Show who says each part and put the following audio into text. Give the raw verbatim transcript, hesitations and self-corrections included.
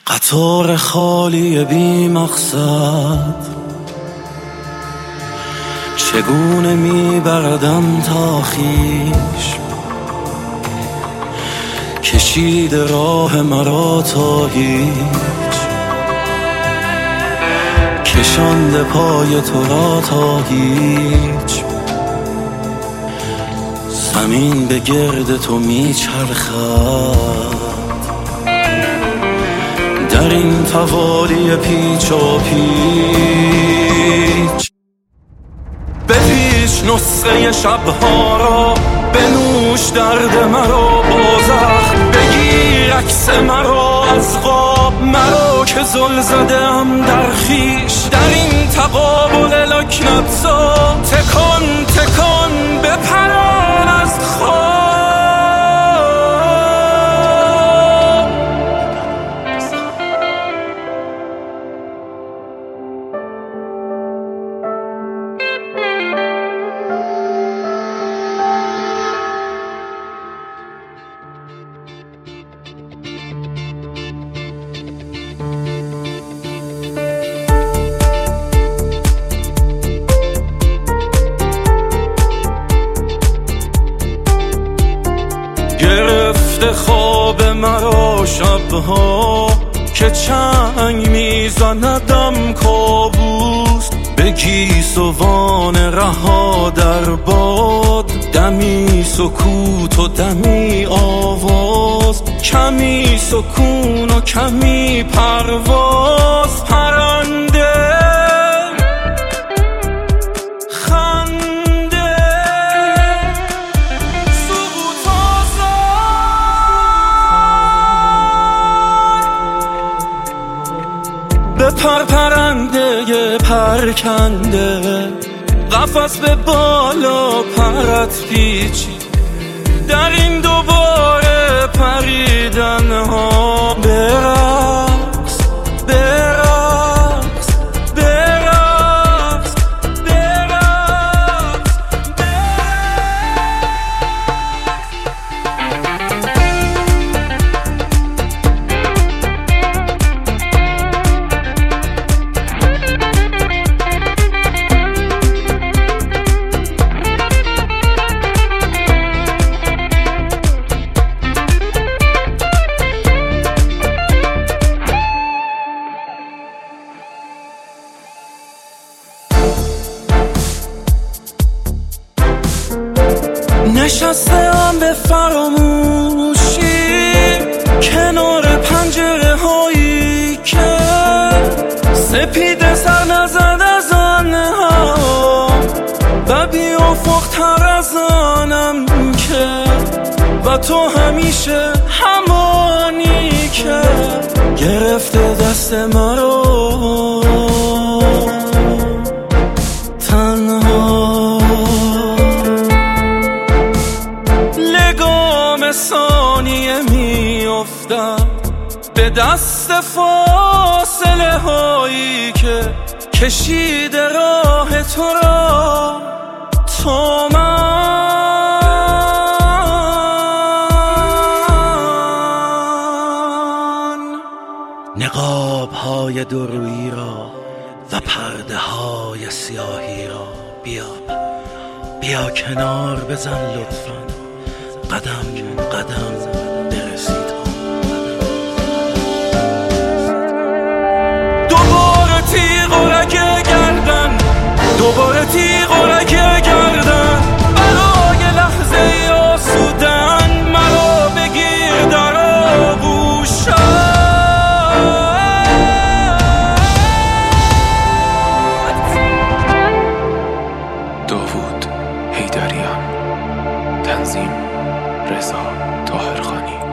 Speaker 1: قطار خالی بی مقصد چگونه میبردم تا خویش، کشید راه مرا تا هیچ، کشانده پای تو را تا هیچ. زمین به گرد تو میچرخد در این توالی پیچ و پیچ. بپیچ نسخه شبها را، بنوش درد مرا با زخم، بگیر عکس مرا از خواب، مرا که زل زدم در خیش. در این تقابل لکنت‌زا تکان تکان بپران از خواب. گرفته خواب مرا شبها که چنگ میزندم کابوس، به گیسوان رها در باد، دمی سکوت و دمی آواز، کمی سکون و کمی پرواز. پرنده بپر پرنده پرکنده، قفس به بالا پرت پیچی، در این دوباره پریدن ها. برقص برقص برقص برقص نشستم به فراموشی کنار پنجره هایی که سپیده سر نزد از آنها و بی افق تر از آنم که و تو همیشه همانی که گرفته دست مرا ثانیه می افتم به دست فاصله هایی که کشیده راه تو را تو من. نقاب های دورویی را و پرده های سیاهی را بیا بیا کنار بزن لطفاً، قدم قدم برسید. دوباره تیغ و رگه گردن، دوباره تیغ و رگه گردن، برای لحظه آسودن مرا بگیر در آغوشت.
Speaker 2: داوود حیدریان، تنظیم رضا طاهرخانی.